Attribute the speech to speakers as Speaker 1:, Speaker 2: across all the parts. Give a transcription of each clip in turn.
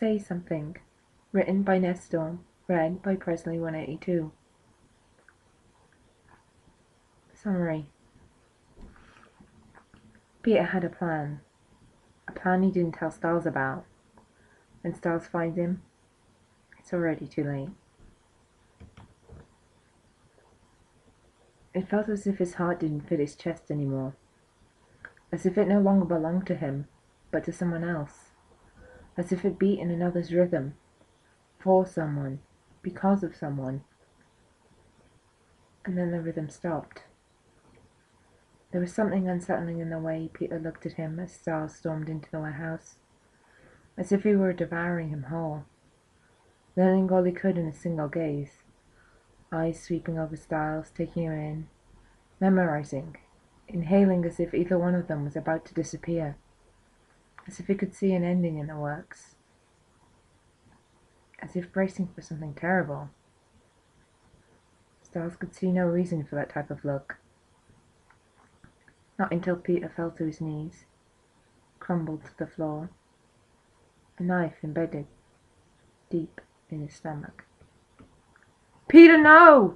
Speaker 1: Say Something. Written by Ness Storm. Read by Presley182. Summary. Peter had a plan. A plan he didn't tell Stiles about. When Stiles finds him, it's already too late. It felt as if his heart didn't fit his chest anymore. As if it no longer belonged to him, but to someone else. As if it beat in another's rhythm. For someone. Because of someone. And then the rhythm stopped. There was something unsettling in the way Peter looked at him as Stiles stormed into the warehouse. As if he were devouring him whole. Learning all he could in a single gaze. Eyes sweeping over Stiles, taking him in. Memorizing. Inhaling as if either one of them was about to disappear. As if he could see an ending in the works. As if bracing for something terrible. Stiles could see no reason for that type of look. Not until Peter fell to his knees, crumbled to the floor, a knife embedded deep in his stomach. Peter, no!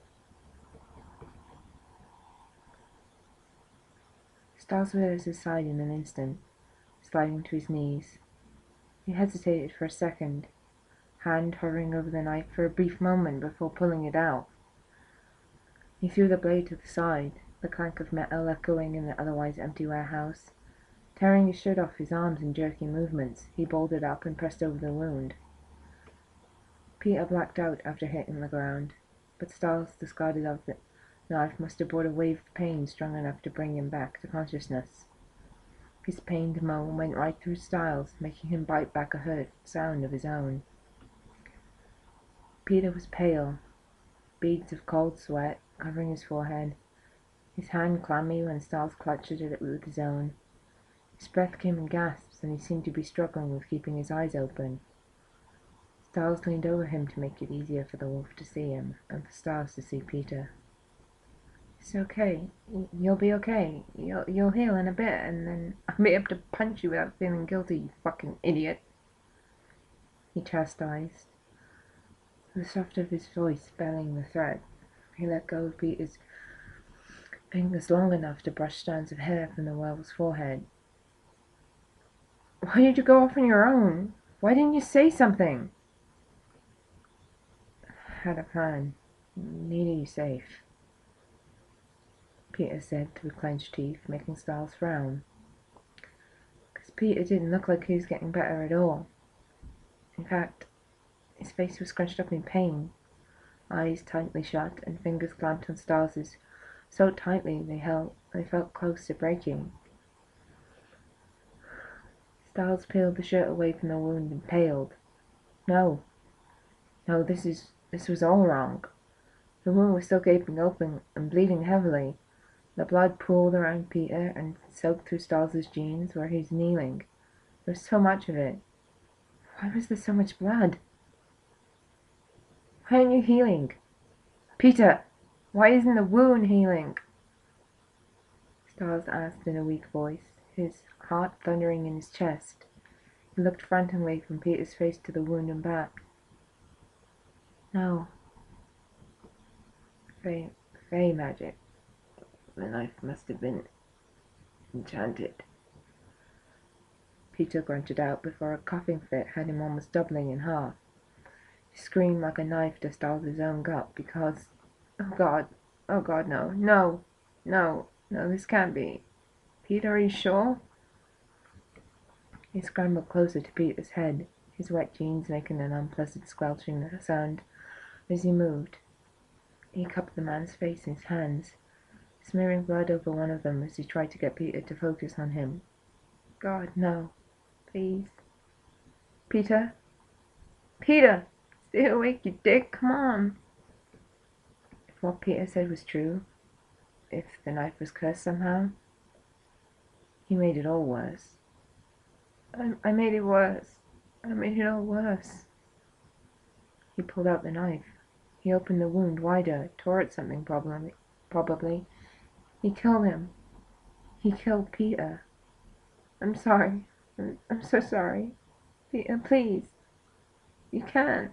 Speaker 1: Stiles was at his side in an instant, sliding to his knees. He hesitated for a second, hand hovering over the knife for a brief moment before pulling it out. He threw the blade to the side, the clank of metal echoing in the otherwise empty warehouse. Tearing his shirt off his arms in jerky movements, he balled it up and pressed over the wound. Peter blacked out after hitting the ground, but Stiles discarded of the knife must have brought a wave of pain strong enough to bring him back to consciousness. His pained moan went right through Stiles, making him bite back a hurt sound of his own. Peter was pale, beads of cold sweat covering his forehead, his hand clammy when Stiles clutched at it with his own. His breath came in gasps, and he seemed to be struggling with keeping his eyes open. Stiles leaned over him to make it easier for the wolf to see him, and for Stiles to see Peter. It's okay. You'll be okay. You'll heal in a bit, and then I'll be able to punch you without feeling guilty, you fucking idiot. He chastised, the soft of his voice belling the threat. He let go of Peter's fingers long enough to brush strands of hair from the werewolf's forehead. Why did you go off on your own? Why didn't you say something? Had a plan. Needed you safe, Peter said through clenched teeth, making Stiles frown. Because Peter didn't look like he was getting better at all. In fact, his face was scrunched up in pain, eyes tightly shut and fingers clamped on Stiles's so tightly they felt close to breaking. Stiles peeled the shirt away from the wound and paled. No, this was all wrong. The wound was still gaping open and bleeding heavily. The blood pooled around Peter and soaked through Stiles's jeans where he was kneeling. There was so much of it. Why was there so much blood? Why aren't you healing? Peter, why isn't the wound healing? Stiles asked in a weak voice, his heart thundering in his chest. He looked frantically from Peter's face to the wound and back. No. Fey magic. The knife must have been enchanted. Peter grunted out before a coughing fit had him almost doubling in half. He screamed like a knife to Stiles' own gut because, oh God, no, this can't be. Peter, are you sure? He scrambled closer to Peter's head, his wet jeans making an unpleasant squelching sound as he moved. He cupped the man's face in his hands, smearing blood over one of them as he tried to get Peter to focus on him. God, no. Please. Peter? Peter! Stay awake, you dick! Come on! If what Peter said was true, if the knife was cursed somehow, he made it all worse. I made it worse. I made it all worse. He pulled out the knife. He opened the wound wider, tore at something probably. He killed him. He killed Peter. I'm sorry. I'm so sorry. Peter, please. You can't.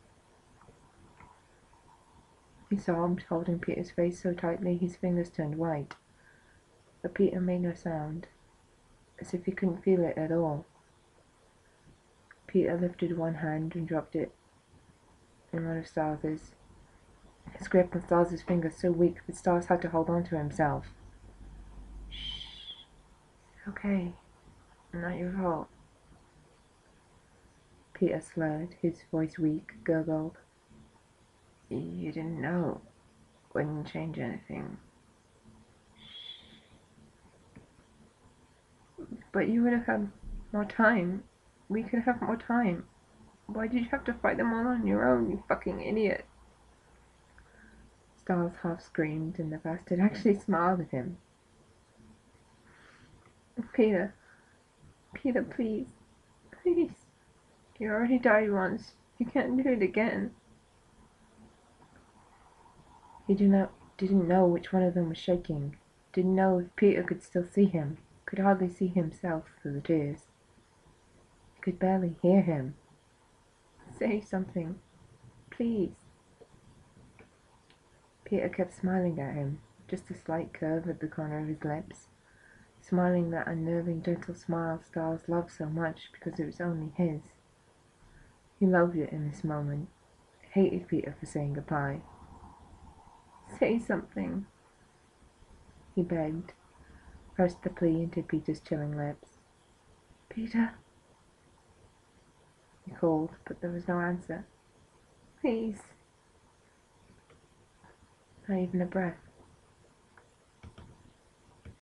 Speaker 1: He sobbed, holding Peter's face so tightly his fingers turned white. But Peter made no sound, as if he couldn't feel it at all. Peter lifted one hand and dropped it in one of Stars's. His grip on Stars's fingers so weak that Stars had to hold on to himself. Shh. It's okay. Not your fault. Peter slurred, his voice weak, gurgled. You didn't know. Wouldn't change anything. But you would have had more time. We could have more time. Why did you have to fight them all on your own, you fucking idiot? Stars half screamed, and the bastard actually smiled at him. Peter. Peter, please. Please. You already died once. You can't do it again. He didn't know which one of them was shaking. Didn't know if Peter could still see him. Could hardly see himself through the tears. He could barely hear him. Say something. Please. Peter kept smiling at him, just a slight curve at the corner of his lips. Smiling that unnerving, gentle smile Stars loved so much because it was only his. He loved it in this moment. Hated Peter for saying goodbye. Say something, he begged, pressed the plea into Peter's chilling lips. Peter, he called, but there was no answer. Please. Not even a breath.